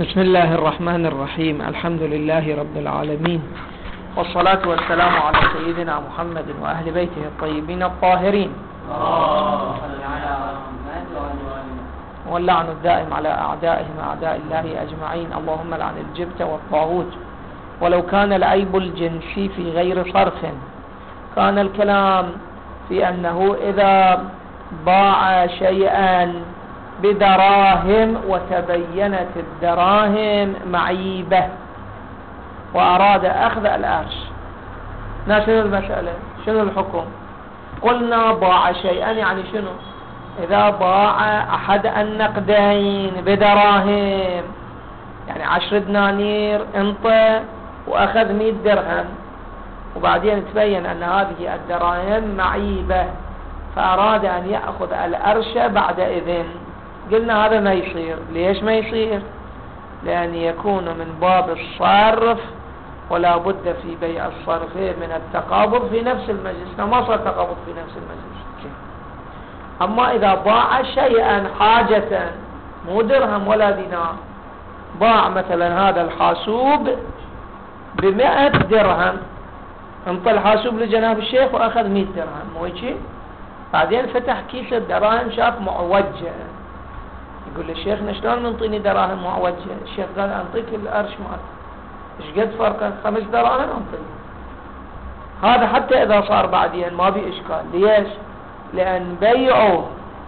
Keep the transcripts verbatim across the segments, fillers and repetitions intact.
بسم الله الرحمن الرحيم. الحمد لله رب العالمين، والصلاة والسلام على سيدنا محمد وأهل بيته الطيبين الطاهرين، واللعن الدائم على أعدائهم أعداء الله أجمعين. اللهم لعن الجبت والطاغوت. ولو كان العيب الجنسي في غير صرف كان الكلام في أنه إذا باع شيئا بدراهم وتبينت الدراهم معيبة وأراد أخذ الأرش، شنو المسألة؟ شنو الحكم؟ قلنا باع شيئا، يعني شنو؟ إذا باع أحد النقدين بدراهم، يعني عشر دنانير انطى وأخذ مئة درهم، وبعدين تبين أن هذه الدراهم معيبة فأراد أن يأخذ الأرش بعد إذن. قلنا هذا ما يصير. ليش ما يصير؟ لأن يكون من باب الصرف، ولا بد في بيع الصرف من التقابض في نفس المجلس. ما صار تقابض في نفس المجلس. أما إذا باع شيئا حاجة، مو درهم ولا دينار، باع مثلا هذا الحاسوب بمئة درهم، انطى الحاسوب لجناب الشيخ وأخذ مئة درهم، مو هيك؟ بعدين فتح كيس الدراهم شاف معوجة، يقول للشيخ شلون منطيني دراهم معوجة؟ الشيخ قال أنطيك الأرش مالك. ايش قد فرقه؟ خمس دراهم أنطيك. هذا حتى إذا صار بعدين ما بي إشكال. ليش؟ لأن بيعوا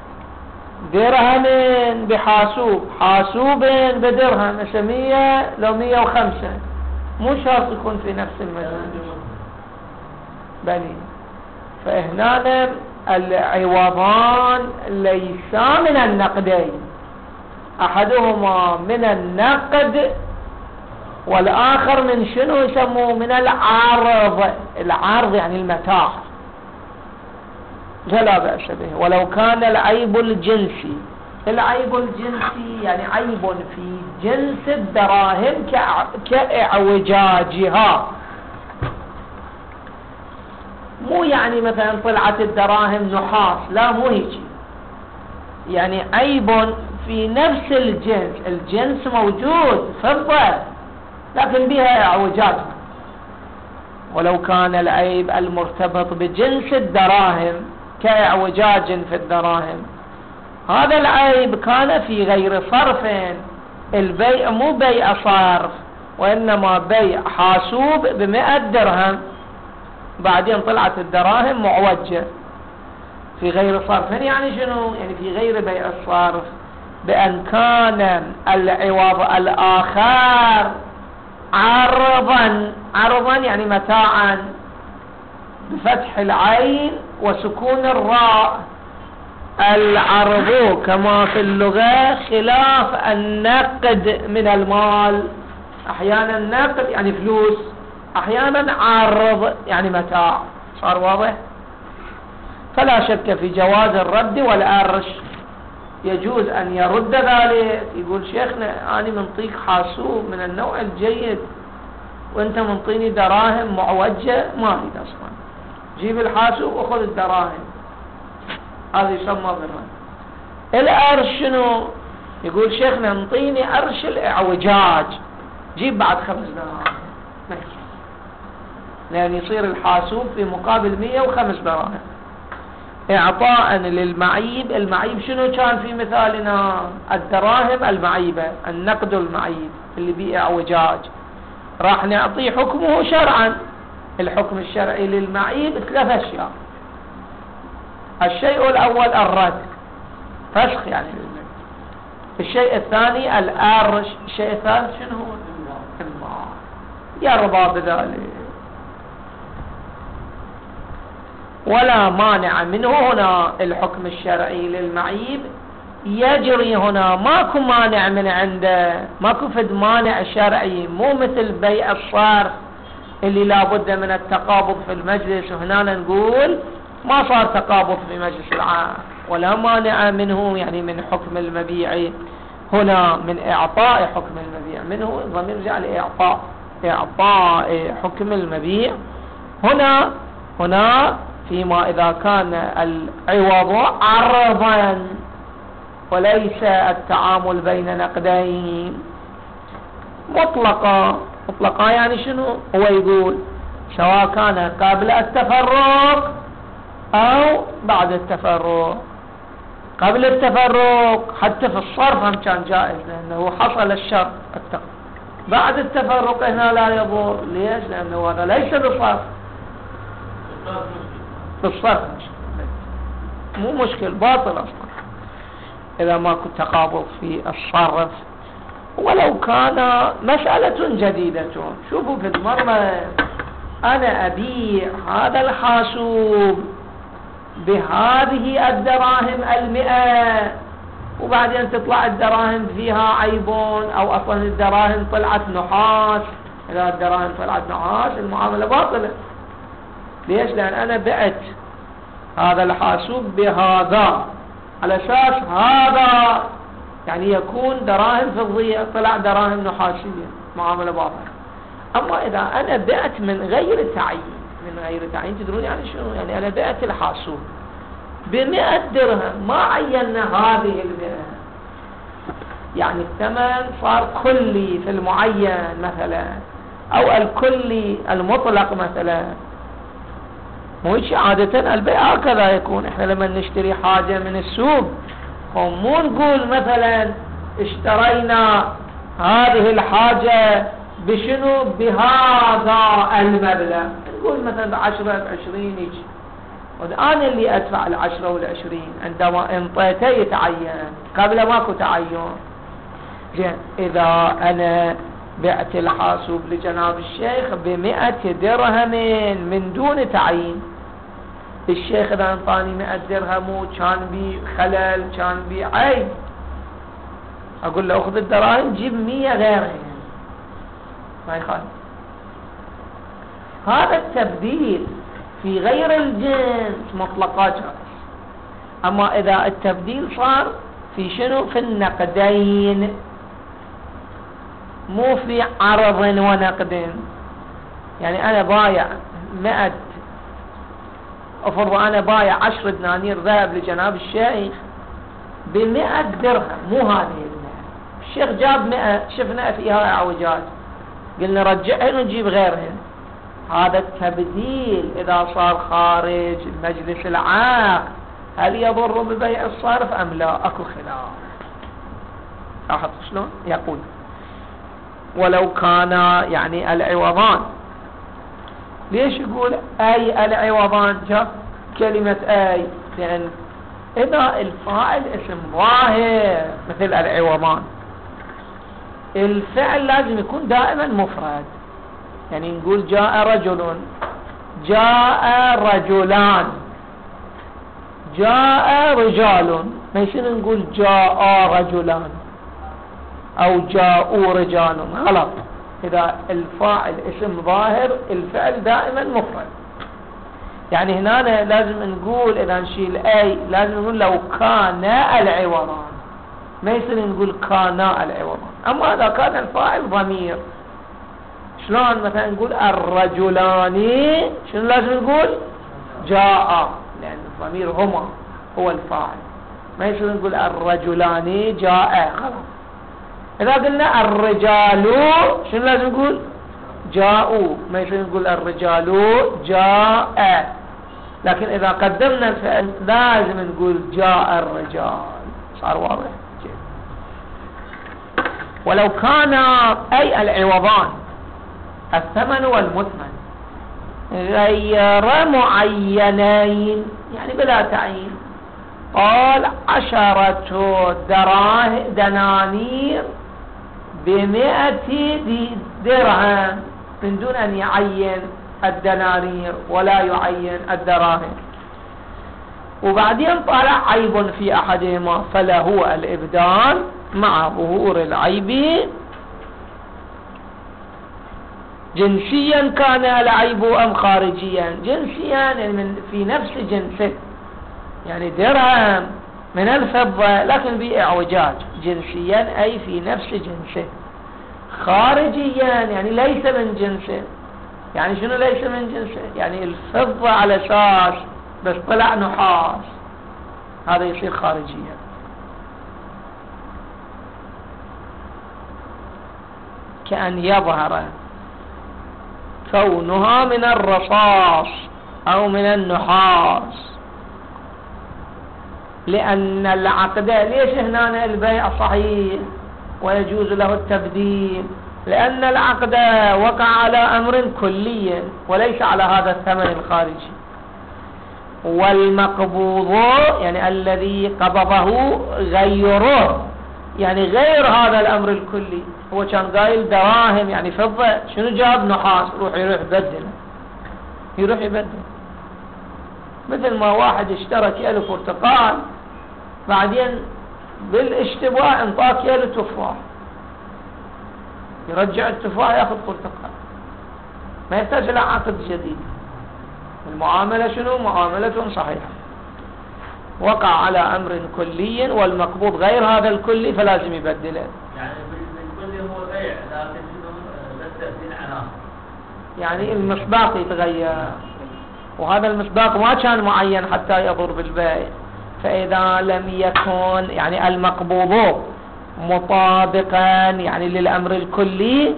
درهمين بحاسوب، حاسوبين بدرهم، مية لو مية وخمسة، مو شرط يكون في نفس المجلس. بني فهنا العوضان ليسا من النقدين، أحدهما من النقد والآخر من شنو يسموه؟ من العرض. العرض يعني المتاع، لا بأس به. ولو كان العيب الجنسي، العيب الجنسي يعني عيب في جنس الدراهم كإعوجاجها، مو يعني مثلا طلعت الدراهم نحاس، لا مو هيك، يعني عيب في نفس الجنس. الجنس موجود فضة لكن بها اعوجاج. ولو كان العيب المرتبط بجنس الدراهم كاعوجاج في الدراهم، هذا العيب كان في غير صرف. البيع مو بيع صرف، وإنما بيع حاسوب بمئة درهم، بعدين طلعت الدراهم معوجة في غير صرف. يعني شنو؟ يعني في غير بيع الصرف، بأن كان العوض الآخر عرضا. عرضا يعني متاعا بفتح العين وسكون الراء. العرض كما في اللغة خلاف النقد من المال. أحيانا نقد يعني فلوس، أحيانا عرض يعني متاع. صار واضح؟ فلا شك في جواز الرد والأرش. يجوز أن يرد ذلك، يقول شيخنا أنا منطيك حاسوب من النوع الجيد وأنت منطيني دراهم معوجة، ما أريد أصلا، جيب الحاسوب وخذ الدراهم. هذا يسمى بالرد. الأرش شنو؟ يقول شيخنا منطيني أرش الإعوجاج، جيب بعد خمس دراهم، لأن يصير الحاسوب في مقابل مية وخمس دراهم إعطاء للمعيب. المعيب شنو كان في مثالنا؟ الدراهم المعيبة، النقد المعيب اللي بيه اعوجاج. راح نعطيه حكمه شرعا. الحكم الشرعي للمعيب ثلاث أشياء. الشيء الأول الرد، فسخ يعني. الشيء الثاني الأرش. الشيء الثالث شنو هو؟ المال. يرضى بذلك ولا مانع منه. هنا الحكم الشرعي للمعيب يجري هنا، ماكو مانع من عنده، ماكو فد مانع شرعي، مو مثل بيع الصرف اللي لابد من التقابض في المجلس. وهنا نقول ما صار تقابض في مجلس العام ولا مانع منه، يعني من حكم المبيع هنا، من إعطاء حكم المبيع منه. ضمير يرجع لإعطاء، إعطاء حكم المبيع هنا. هنا فيما إذا كان العوض عرضا وليس التعامل بين نقدين. مطلقة. مطلقة يعني شنو؟ هو يقول سواء كان قبل التفرق أو بعد التفرق. قبل التفرق حتى في الصرف هم كان جائز لأنه حصل الشرط التقدير. بعد التفرق هنا لا يضر. ليش؟ لأنه هذا ليس بصرف. في الصرف مو مشكل، باطل أصلا إذا ماكو تقابض في الصرف. ولو كان مسألة جديدة، شوفوا في المرة أنا أبيع هذا الحاسوب بهذه الدراهم المئة وبعدين تطلع الدراهم فيها عيبون، أو أصلا الدراهم طلعت نحاس. إذا الدراهم طلعت نحاس المعاملة باطلة. ليش؟ لأن أنا بعت هذا الحاسوب بهذا على أساس هذا يعني يكون دراهم فضية، طلع دراهم نحاسية، معاملة باطلة. أما إذا أنا بعت من غير تعيين، من غير تعيين تدرون يعني شنو؟ يعني أنا بعت الحاسوب بمئة درهم، ما عينا هذه المئة، يعني الثمن صار كلي في المعين مثلا، أو الكلي المطلق مثلا. مو هيك عادة البيع هكذا يكون. احنا لما نشتري حاجة من السوق مو نقول مثلا اشترينا هذه الحاجة بشنو؟ بهذا المبلغ. نقول مثلا بعشرة بعشرين هيك، أنا اللي أدفع العشرة والعشرين عندما انطيته يتعين، قبل ماكو تعين. زين، إذا أنا بعت الحاسوب لجناب الشيخ بمئة درهم من دون تعيين، الشيخ إذا انطاني مئة درهم وكان بي خلل، كان بي عيب، أقول له أخذ الدراهم جيب مية غيرها، ما يخالف. هذا التبديل في غير الجنس مطلقا جائز. أما إذا التبديل صار في شنو؟ في النقدين، مو في عرض ونقد. يعني أنا بايع مئة، أفرض أنا بايع عشر دنانير ذهب لجناب الشيخ بمئة درهم، مو هذه المئة. الشيخ جاب مئة، شفنا فيها اعوجاج، قلنا رجعهن ونجيب غيرهن. هذا التبديل إذا صار خارج مجلس العقد هل يضر ببيع الصرف أم لا؟ أكو خلاف. لاحظت شلون؟ يقول ولو كان يعني العوضان. ليش يقول أي العوضان؟ جاء كلمة أي لأن إذا الفاعل اسم ظاهر مثل العوضان، الفعل لازم يكون دائما مفرد. يعني نقول جاء رجل، جاء رجلان، جاء رجال، ما يصير نقول جاء رجلان أو جاءوا رجال، غلط. إذا الفاعل اسم ظاهر الفعل دائما مفرد. يعني هنا لازم نقول إذا نشيل أي لازم نقول لو كان العوضان، ما يصير نقول كان العوضان. أما إذا كان الفاعل ضمير، شلون مثلا نقول الرجلان، شنو لازم نقول؟ جاء، لأن الضمير هما هو الفاعل، ما يصير نقول الرجلان جاء، غلط. إذا قلنا الرجال شنو لازم نقول؟ جاءوا، ما يصير نقول الرجال جاء. لكن إذا قدمنا الفعل لازم نقول جاء الرجال. صار واضح؟ ولو كان أي العوضان الثمن والمثمن غير معينين، يعني بلا تعيين، قال عشرة دراهم دنانير بمئة درهم من دون أن يعين الدنانير ولا يعين الدراهم، وبعدين طلع عيب في أحدهما فله الإبدال مع ظهور العيب جنسيا كان العيب أم خارجيا. جنسيا يعني من في نفس جنسه، يعني درهم من الفضة لكن بإعوجاج. جنسيا أي في نفس جنسه. خارجيا يعني ليس من جنسه. يعني شنو ليس من جنسه؟ يعني الفضة على أساس بس طلع نحاس، هذا يصير خارجيا. كأن يظهر كونها من الرصاص أو من النحاس، لأن العقد ليش هنا البيع صحيح ويجوز له التبديل؟ لأن العقد وقع على أمر كلي وليس على هذا الثمن الخارجي، والمقبوض يعني الذي قبضه غيره، يعني غير هذا الأمر الكلي. هو كان قايل دراهم يعني فضة، شنو جاب؟ نحاس. روح يروح يبدل، يروح يبدل. مثل ما واحد اشترى كيلو برتقال بعدين بالاشتباه انطاك كيلو تفاح، يرجع التفاح ياخذ برتقال، ما يحتاج الى عقد جديد. المعاملة شنو؟ معاملة صحيحة، وقع على امر كلي والمقبوض غير هذا الكلي فلازم يبدله. يعني بالكلي هو بيع لكن شنو بس تبديل عناصر، يعني المصداق يتغير، وهذا المصداق ما كان معين حتى يضر بالبيع. فإذا لم يكن يعني المقبوض مطابقا يعني للأمر الكلي،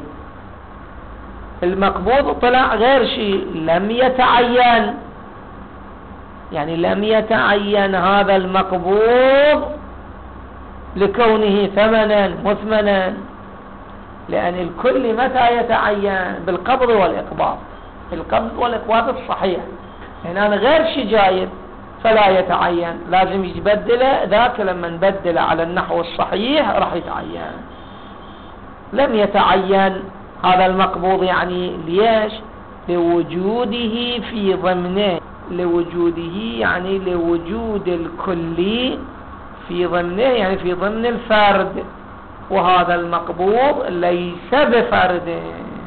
المقبوض طلع غير شيء، لم يتعين، يعني لم يتعين هذا المقبوض لكونه ثمنا مثمنا، لأن الكل متى يتعين؟ بالقبض والإقباض. القبض والإقباض الصحيح، هنا غير شيء جايب فلا يتعين، لازم يبدله. ذاك لما نبدله على النحو الصحيح راح يتعين. لم يتعين هذا المقبوض يعني ليش؟ لوجوده في ضمنه، لوجوده يعني لوجود الكلي في ضمنه، يعني في ضمن الفرد، وهذا المقبوض ليس بفرد.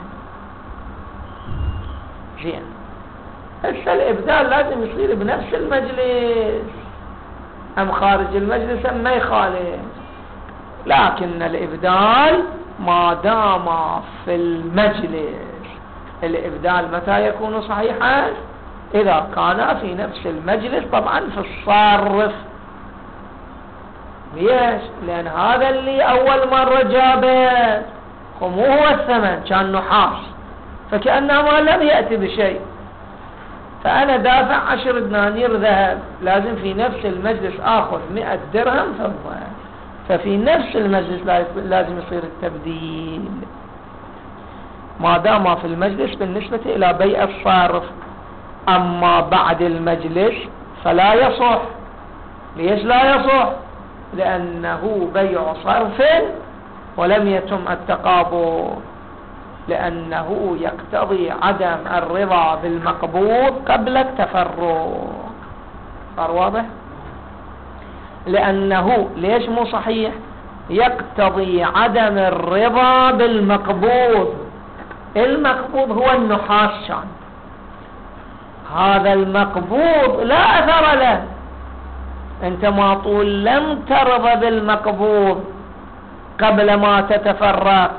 زين، هسه الإبدال لازم يصير بنفس المجلس أم خارج المجلس أم ما يخالف، لكن الإبدال ما دام في المجلس. الإبدال متى يكون صحيحا؟ إذا كان في نفس المجلس، طبعا في الصرف. ليش؟ لأن هذا اللي أول مرة جابه مو هو الثمن، كان نحاس، فكأنما لم يأتي بشيء. فأنا دافع عشر دنانير ذهب، لازم في نفس المجلس آخذ مئة درهم فضة، ففي نفس المجلس لازم يصير التبديل ما دام في المجلس بالنسبة إلى بيع الصرف. أما بعد المجلس فلا يصح. ليش لا يصح؟ لأنه بيع صرف ولم يتم التقابض، لأنه يقتضي عدم الرضا بالمقبوض قبل التفرق. صار واضح؟ لأنه ليش مو صحيح؟ يقتضي عدم الرضا بالمقبوض. المقبوض هو النحاس، كان هذا المقبوض لا أثر له. أنت ما طول لم ترضى بالمقبوض قبل ما تتفرق،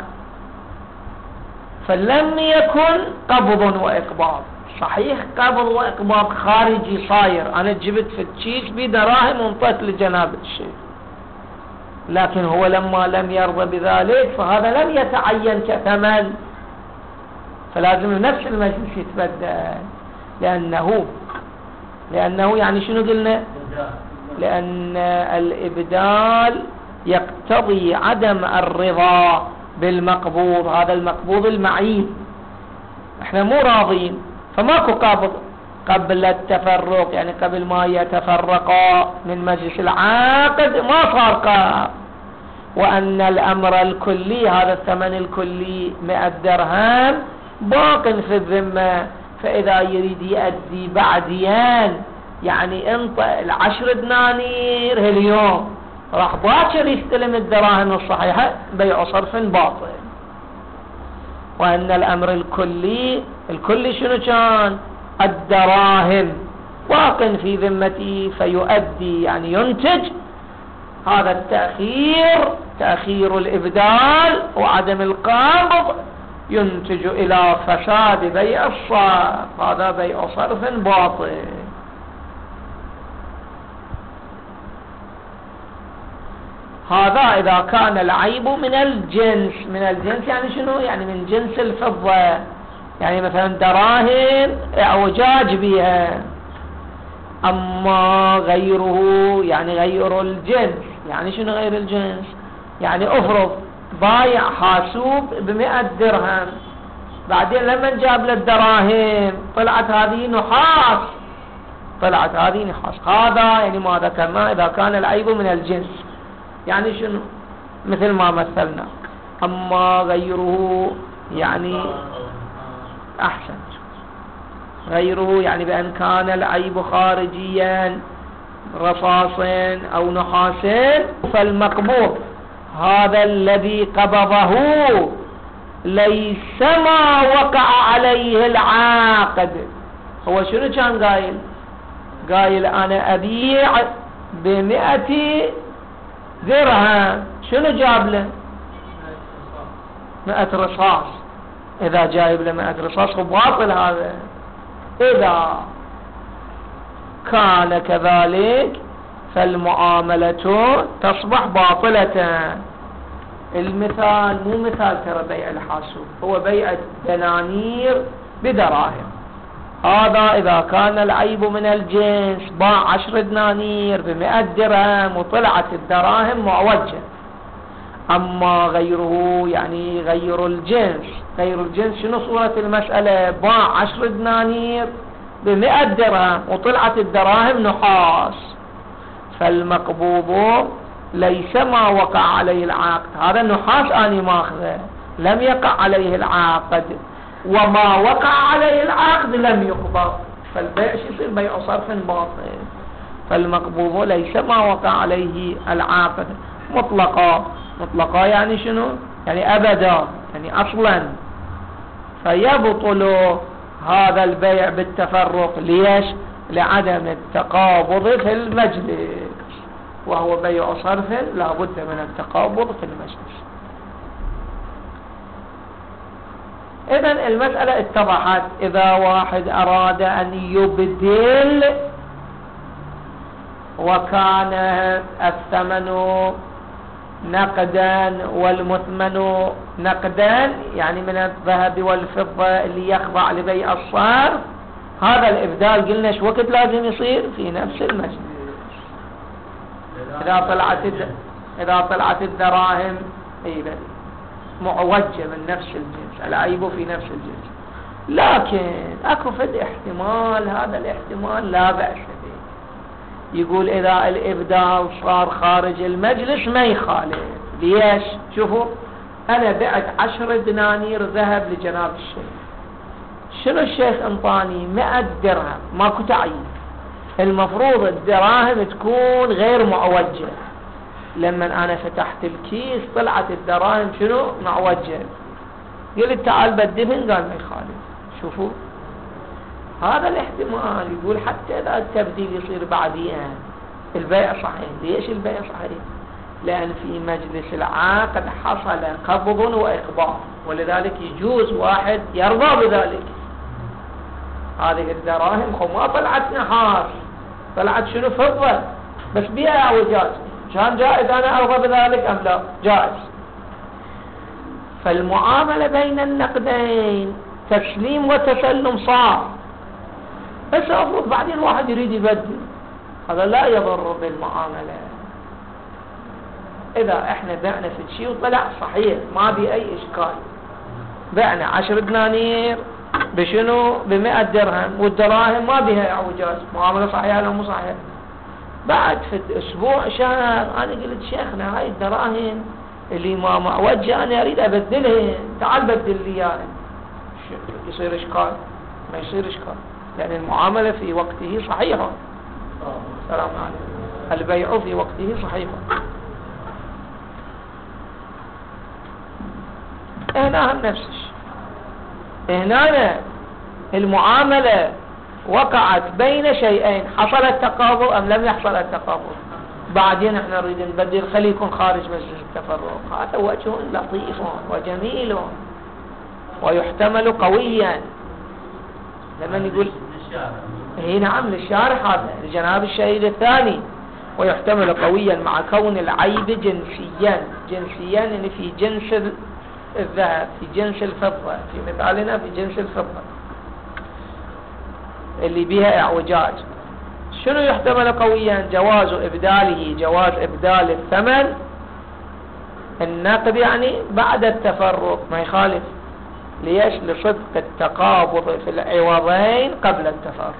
فلم يكن قبض وإقباض. صحيح قبض وإقباض خارجي صاير، أنا جبت في التشيس بدراهم وانطيت لجناب الشيء، لكن هو لما لم يرضى بذلك فهذا لم يتعين كثمن، فلازم نفس المجلس يتبدل. لأنه لأنه يعني شنو قلنا؟ لأن الإبدال يقتضي عدم الرضا بالمقبوض. هذا المقبوض المعين احنا مو راضين، فماكو قابض قبل التفرق، يعني قبل ما يتفرقا من مجلس العاقد ما صار قابض. وأن الأمر الكلي، هذا الثمن الكلي مئة درهم باق في الذمة، فإذا يريد يؤدي بعديان يعني انطى العشر دنانير اليوم، راح باكر يستلم الدراهم الصحيحة، بيع صرف باطل. وأن الأمر الكلي، الكلي شنو كان؟ الدراهم باق في ذمتي، فيؤدي يعني ينتج هذا التأخير، تأخير الإبدال وعدم القابض ينتج إلى فساد بيع الصرف، هذا بيع صرف باطل. هذا إذا كان العيب من الجنس. من الجنس يعني شنو؟ يعني من جنس الفضة، يعني مثلا دراهم اعوجاج بها. أما غيره يعني غير الجنس. يعني شنو غير الجنس؟ يعني أفرض بايع حاسوب بمئة درهم، بعدين لما جاب له الدراهم طلعت هذه نحاس، طلعت هذه نحاس. هذا يعني ما ذكرنا إذا كان العيب من الجنس. يعني شنو؟ مثل ما مثلنا. أما غيره يعني أحسن، غيره يعني بأن كان العيب خارجيا رصاصا أو نحاسا، فالمقبوض هذا الذي قبضه ليس ما وقع عليه العاقد. هو شنو كان قايل؟ قايل أنا أبيع بمئة درهم، شنو جاب له؟ مئة رصاص. إذا جايب له مئة رصاص باطل هذا. إذا كان كذلك فالمعاملة تصبح باطلة. المثال مو مثال ترى بيع الحاسوب، هو بيع دنانير بدراهم. هذا إذا كان العيب من الجنس، باع عشر دنانير بمئة درهم وطلعت الدراهم معوجة. أما غيره يعني غير الجنس. غير الجنس شنو صورة المسألة؟ باع عشر دنانير بمئة درهم وطلعت الدراهم نحاس، فالمقبوض ليس ما وقع عليه العقد. هذا النحاس أنا ماخذه لم يقع عليه العقد، وما وقع عليه العقد لم يقبض، فالبيع يصير بيع صرف باطل. فالمقبوض ليس ما وقع عليه العقد مطلقا. مطلقا يعني شنو؟ يعني أبدا، يعني أصلا. فيبطل هذا البيع بالتفرق. ليش؟ لعدم التقابض في المجلس، وهو بيع صرف لا بد من التقابض في المجلس. إذن المسألة اتضحت. إذا واحد أراد أن يبدل وكان الثمن نقدا والمثمن نقدا، يعني من الذهب والفضة اللي يخضع لبيع الصرف، هذا الإبدال قلنا شو وقت لازم يصير؟ في نفس المجلس. إذا طلعت إذا طلعت الدراهم أيضا معوجة من نفس الجنس، العيب في نفس الجنس. لكن أكو فد احتمال، هذا الاحتمال لا بأس به. يقول إذا الإبدال صار خارج المجلس ما يخالف. ليش؟ شوفوا، أنا بعت عشر دنانير ذهب لجناب الشيخ. شنو الشيخ انطاني؟ مئة درهم، ماكو تعيين. المفروض الدراهم تكون غير معوجة. لما أنا فتحت الكيس طلعت الدراهم شنو؟ معوجة. قلت تعال بدلهن، قال ما يخالف. شوفوا هذا الاحتمال. يقول حتى إذا التبديل يصير بعدين البيع صحيح. ليش البيع صحيح؟ لأن في مجلس العقد حصل قبض وإقباض، ولذلك يجوز واحد يرضى بذلك. هذه الدراهم خو ما طلعت نحاس، طلعت شنو؟ فضة، بس بيها اعوجاج. كان جائز أنا أرضى بذلك أم لا؟ جائز. فالمعاملة بين النقدين تسليم وتسلم صار، بس أفرض بعدين واحد يريد يبدل، هذا لا يضر بالمعاملة. إذا إحنا بعنا في شيء وطلع صحيح ما بي أي إشكال، بعنا عشر دنانير بشنو؟ بمئة درهم، والدراهم ما بها اعوجاج، معاملة صحيحة ولا مو صحيحة؟ بعد في أسبوع شهر أنا قلت شيخنا هاي الدراهم اللي ما معوجة أنا أريد أبدلها، تعال بدل لي يعني. يصير إشكال؟ ما يصير إشكال، لأن المعاملة في وقته صحيحة. السلام عليكم. البيع في وقته صحيحة. هنا هم نفس الشيء. هنا المعاملة وقعت بين شيئين، حصل التقابض أم لم يحصل التقابض؟ بعدين احنا نريد نبدل، خليه يكون خارج مجلس التفرق. هذا وجه لطيف وجميل ويحتمل قويا. لما يقول هي نعم للشارح، هذا لجناب الشهيد الثاني، ويحتمل قويا مع كون العيب جنسيا. جنسيا يعني في جنس الذهب، في جنس الفضة، في مثالنا في جنس الفضة اللي بها اعوجاج. شنو يحتمل قويا؟ جواز إبداله، جواز إبدال الثمن النقد يعني بعد التفرق، ما يخالف. ليش؟ لصدق التقابض في العوضين قبل التفرق.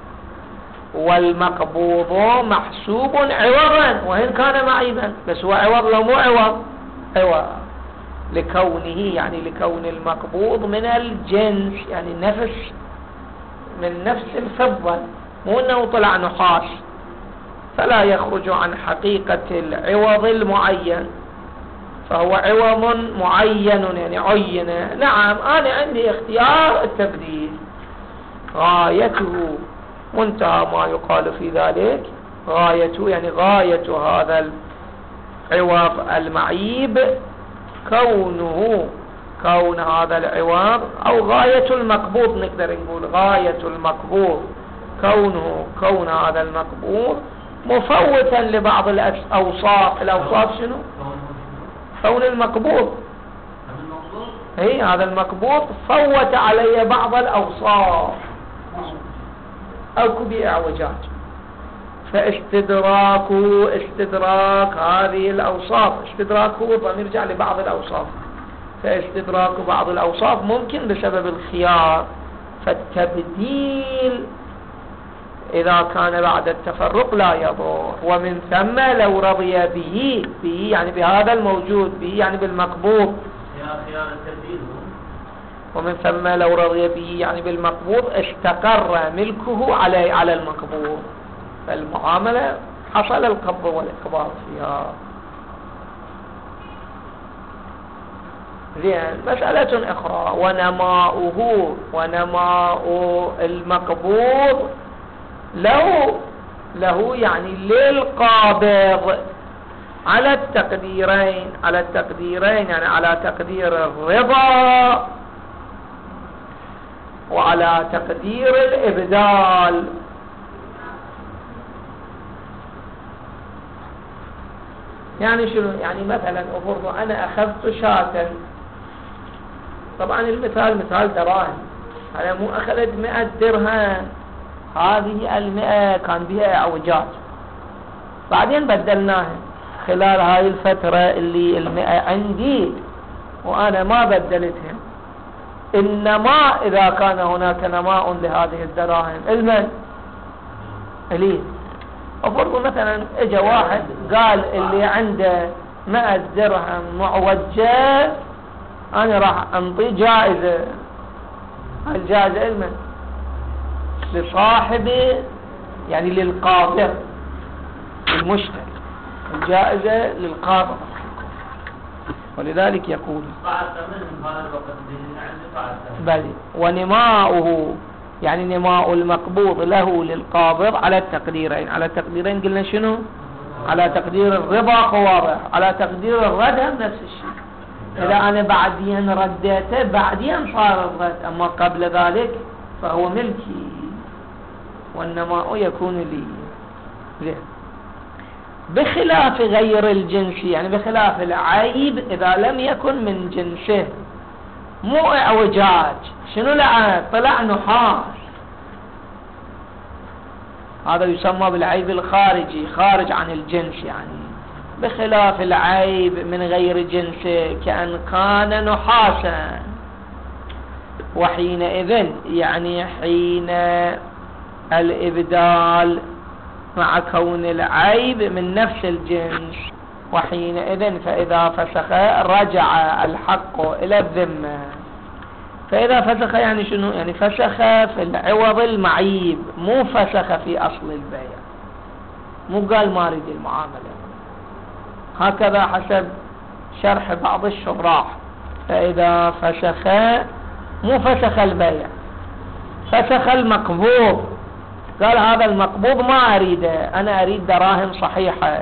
والمقبوض محسوب عوضا وإن كان معيبا، بس هو عوض لو مو عوض؟ عوض لكونه، يعني لكون المقبوض من الجنس، يعني نفس من نفس الفضة، مو انه طلع نحاس، فلا يخرج عن حقيقة العوض المعين، فهو عوض معين يعني عين. نعم انا عندي اختيار التبديل، غايته منتهى ما يقال في ذلك، غايته يعني غاية هذا العوض المعيب كونه، كون هذا العوض أو غاية المقبوض، نقدر نقول غاية المقبوض كونه، كون هذا المقبوض مفوتا لبعض الأوصاف. الأوصاف شنو؟ كون المقبوض، هي هذا المقبوض فوت علي بعض الأوصاف أو بإعوجاج، فاستدراك استدراك هذه الأوصاف، استدراك هو نرجع لبعض الأوصاف، فاستدراك بعض الأوصاف ممكن بسبب الخيار، فالتبديل إذا كان بعد التفرق لا يضر. ومن ثم لو رضي به، به يعني بهذا الموجود، به يعني بالمقبوض، خيار التبديل. ومن ثم لو رضي به يعني بالمقبوض استقر ملكه على على المقبوض، فالمعاملة حصل القبض والإقباض فيها. زين. مسألة أخرى، ونماؤه، ونماء المقبوض له، له يعني للقابض على التقديرين، على التقديرين يعني على تقدير الرضا وعلى تقدير الإبدال. يعني شنو؟ يعني مثلا أفرض أنا أخذت شاة، طبعا المثال مثال دراهم، أنا مو أخذت مئة درهم، هذه المئة كان بها اعوجاج، بعدين بدلناها خلال هاي الفترة اللي المئة عندي وأنا ما بدلتها. إنما إذا كان هناك نماء لهذه الدراهم المن إليه. أفرض مثلا اجى واحد قال اللي عنده مئة درهم معوجة أنا راح أنطي جائزة، الجائزة المن لصاحب يعني للقابض المشتري، الجائزة للقابض. ولذلك يقول بل ونماؤه يعني نماء المقبوض له للقابض على التقديرين، على التقديرين قلنا شنو؟ على تقدير الربا قواضع، على تقدير الرد نفس الشيء. إذا أنا بعدين رديته بعدين صار الرد، أما قبل ذلك فهو ملكي والنماء يكون لي. زين. بخلاف غير الجنس، يعني بخلاف العيب إذا لم يكن من جنسه، مو اعوجاج. شنو العيب؟ طلع نحاس، هذا يسمى بالعيب الخارجي، خارج عن الجنس. يعني بخلاف العيب من غير جنسه كأن كان نحاسا، وحينئذ يعني حين الإبدال مع كون العيب من نفس الجنس، وحينئذ فإذا فسخ رجع الحق إلى الذمة. فإذا فسخ يعني شنو؟ يعني فسخ في العوض المعيب، مو فسخ في أصل البيع، مو قال ما أريد المعاملة. هكذا حسب شرح بعض الشراح. فإذا فسخ مو فسخ البيع، فسخ المقبوض، قال هذا المقبوض ما أريده، أنا أريد دراهم صحيحة،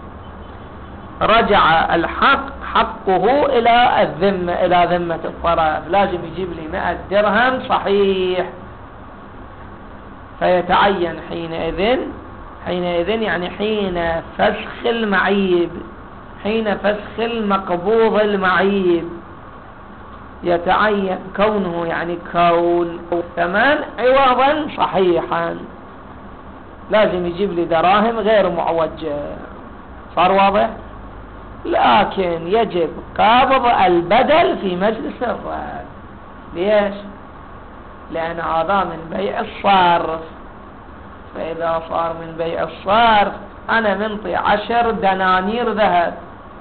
رجع الحق حقه إلى الذمة، إلى ذمة الطرف، لازم يجيب لي مئة درهم صحيح. فيتعين حينئذ حينئذ يعني حين فسخ المعيب، حين فسخ المقبوض المعيب يتعين كونه، يعني كون الثمن عوضا صحيحا، لازم يجيب لي دراهم غير معوجة. صار واضح؟ لكن يجب قبض البدل في مجلس الرد. ليش؟ لأن هذا من بيع الصرف، فإذا صار من بيع الصرف أنا منطي عشر دنانير ذهب،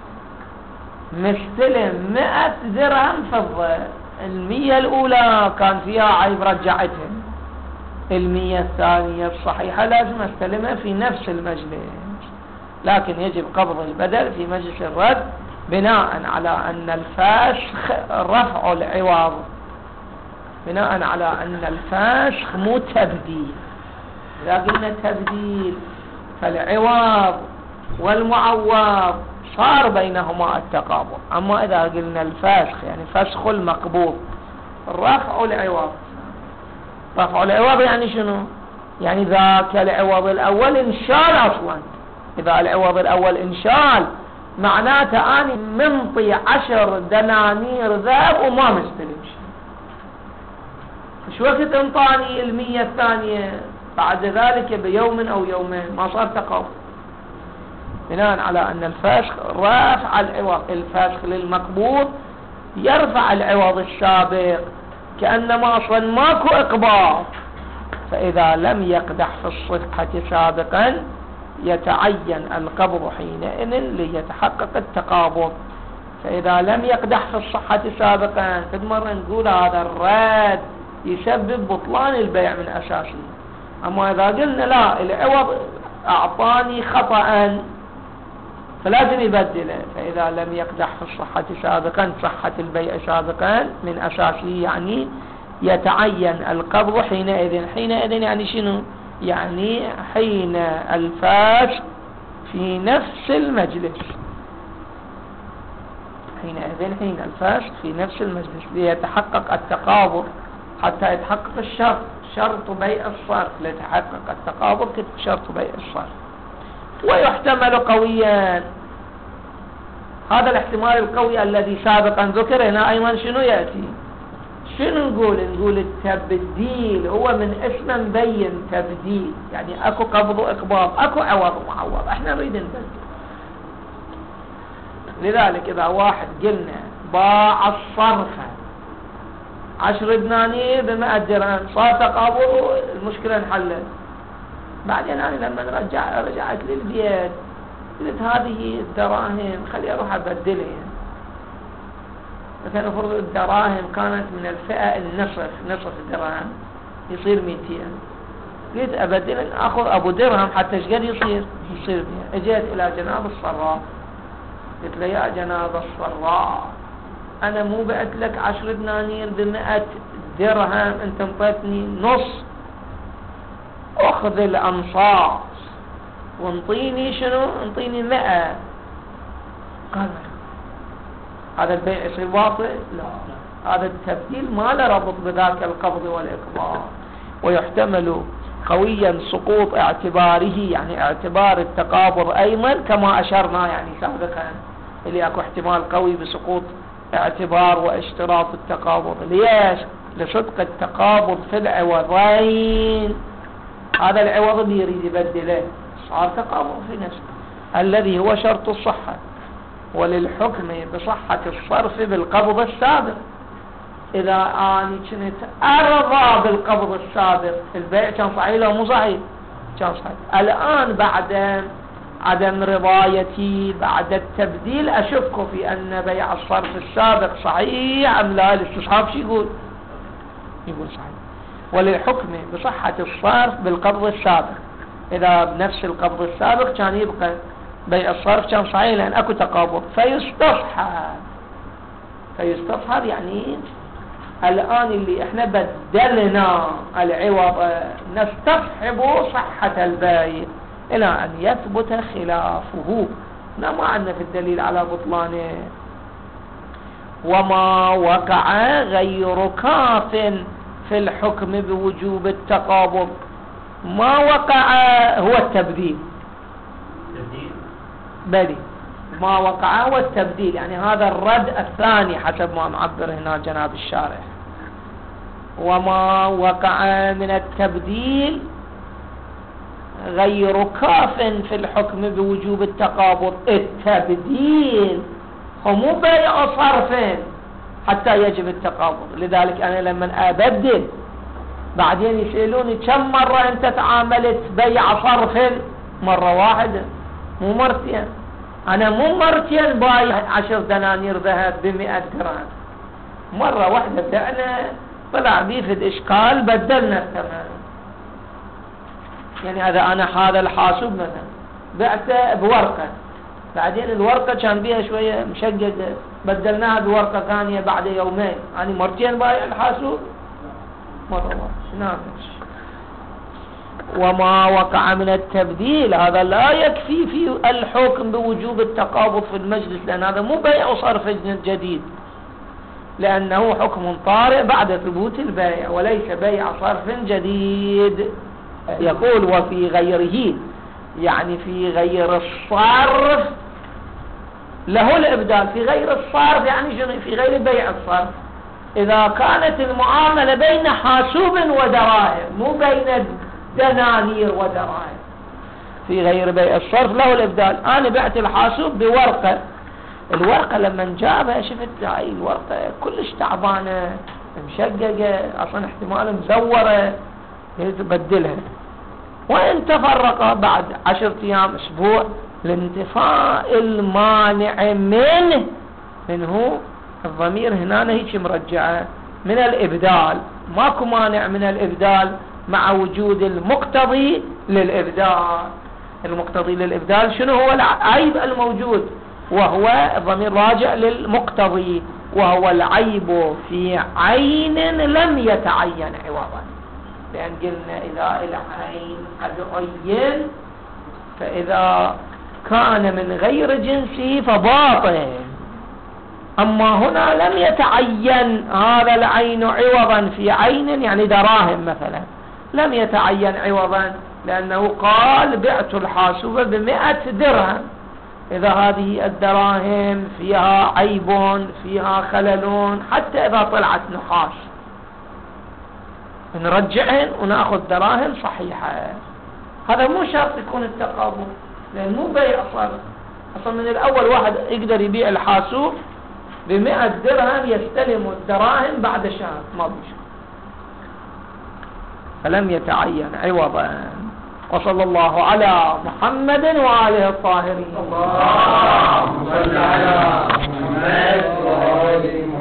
مستلم مئة درهم فضة، المية الأولى كان فيها عيب رجعتها، المية الثانية الصحيحة لازم استلمها في نفس المجلس، لكن يجب قبض البدل في مجلس الرد بناء على أن الفسخ رفع العوض، بناء على أن الفسخ مو تبديل. إذا قلنا تبديل فالعوض والمعوض صار بينهما التقابل، أما إذا قلنا الفسخ يعني فسخ المقبوض رفع العوض، رفع العوض يعني شنو؟ يعني ذاك العوض الأول انشال أصلا، إذا العوض الأول انشال معناته أنا منطي عشر دنانير ذهب وما مستلم شيء. شو وقت انطاني المية الثانية؟ بعد ذلك بيوم أو يومين، ما صار تقابل. بناء على أن الفسخ رفع العوض، الفسخ للمقبوض يرفع العوض السابق، كأنما أصلا ماكو إقباض، فإذا لم يقدح في الصحة سابقا يتعين القبض حينئذ ليتحقق التقابض. فإذا لم يقدح في الصحة سابقا قد مرة نقول هذا الرد يسبب بطلان البيع من أساسه. أما إذا قلنا لا، العوض أعطاني خطأ فلازم يبدله، فإذا لم يقدح في الصحة سابقا، صحة البيع سابقا من أساسه، يعني يتعين القبض حينئذ. حينئذ يعني شنو؟ يعني حين الفسخ في نفس المجلس، حينئذ حين الفسخ في نفس المجلس ليتحقق التقابض، حتى يتحقق الشرط، شرط بيع الصرف، ليتحقق التقابض شرط بيع الصرف. ويحتمل قويا، هذا الاحتمال القوي الذي سابقا ذكر هنا أيضا شنو يأتي؟ شنو نقول؟ نقول التبديل هو من اسم مبين تبديل، يعني اكو قبض واقباض، اكو عوض ومعوض، احنا نريد نبدل. لذلك اذا واحد قلنا باع الصرف عشر دنانير بمئة درهم، صار تقابض، المشكلة انحلت. بعدين انا لما رجع رجعت للبيت قلت هذه الدراهم خلي اروح ابدلها، مثلا فرض الدراهم كانت من الفئة النصف، نصف الدراهم يصير مئتين، قلت ابدل اخذ ابو درهم حتى ايش قد يصير؟ يصير مئة. اجيت الى جناب الصراف قلت له يا جناب الصراف انا مو بعت لك عشر دنانير بمئة درهم، انت انطيتني نص، اخذ الانصاص وانطيني شنو؟ انطيني مئة. قال هذا البيع يصير باطل؟ لا، هذا التبديل ما له ربط بذاك القبض والإقباض. ويحتمل قويا سقوط اعتباره، يعني اعتبار التقابض أيضا كما أشرنا يعني سابقا، اللي اكو احتمال قوي بسقوط اعتبار واشتراط التقابض. ليش؟ لصدق التقابض في العوضين، هذا العوض اللي يريد يبدله صار تقابض في نفسه الذي هو شرط الصحة، وللحكم بصحة الصرف بالقبض السابق. إذا أنا كنت أرضى بالقبض السابق البيع كان صحيح لو مو صحيح؟ كان صحيح. الآن بعد عدم رضايتي بعد التبديل أشك في أن بيع الصرف السابق صحيح أم لا. الاستصحاب شو يقول؟ يقول صحيح. وللحكم بصحة الصرف بالقبض السابق، إذا بنفس القبض السابق كان يبقى بيع الصرف كان صحيح لأن أكو تقابض، فيستصحب. فيستصحب يعني الآن اللي احنا بدلنا العوض نستصحب صحة البيع إلى أن يثبت خلافه. لا، ما عندنا في الدليل على بطلانه. وما وقع غير كاف في الحكم بوجوب التقابض، ما وقع هو التبديل. تبديل بدي ما وقع هو التبديل، يعني هذا الرد الثاني حسب ما معبر هنا جناب الشارح. وما وقع من التبديل غير كاف في الحكم بوجوب التقابض. التبديل هو مو بيع صرف حتى يجب التقابض. لذلك أنا لما أبدل بعدين يسألوني كم مرة أنت تعاملت بيع صرف؟ مرة واحدة مو مرتين. أنا مو مرتين بايع عشر دنانير ذهب بمئة درهم، مرة واحدة بعنا طلع بيفد إشكال بدلنا الثمن. يعني هذا أنا هذا الحاسوب مثلا بعته بورقة، بعدين الورقة كان بيها شوية مشققة بدلناها بورقة ثانية بعد يومين، يعني مرتين بايع الحاسوب؟ مرة واحدة. نعم. وما وقع من التبديل هذا لا يكفي في الحكم بوجوب التقابض في المجلس، لأن هذا مو بيع صرف جديد، لأنه حكم طارئ بعد ثبوت البيع وليس بيع صرف جديد. يقول وفي غيره، يعني في غير الصرف له الإبدال. في غير الصرف يعني شنو؟ في غير بيع الصرف. إذا كانت المعاملة بين حاسوب ودراهم مو بين دنانير ودراهم، في غير بيع الصرف له الإبدال. أنا بعت الحاسوب بورقة، الورقة لما جابها شفت هاي الورقة كلش تعبانة مشققة أصلا احتمال مزورة، تبدلها. وإن تفرق بعد عشرة أيام أسبوع لانتفاء المانع منه منه الضمير هنا هيك مرجعة من الإبدال. ماكو مانع من الإبدال مع وجود المقتضي للإبدال. المقتضي للإبدال شنو هو؟ العيب الموجود، وهو الضمير راجع للمقتضي، وهو العيب في عين لم يتعين عوضا. لأن قلنا إذا العين قد عين فإذا كان من غير جنسه فباطل، أما هنا لم يتعين هذا العين عوضا في عين، يعني دراهم مثلا لم يتعين عوضا، لأنه قال بعت الحاسوب بمئة درهم. إذا هذه الدراهم فيها عيب فيها خلل حتى إذا طلعت نحاس نرجعهن ونأخذ دراهم صحيحة. هذا مو شرط يكون التقابض، لأن مو بيع صرف. أصلا من الأول واحد يقدر يبيع الحاسوب بمئة درهم يستلم الدراهم بعد شهر ما بيشهر، فلم يتعين عوضا. وصلى الله على محمد وآله الطاهرين. اللهم صل على محمد وآله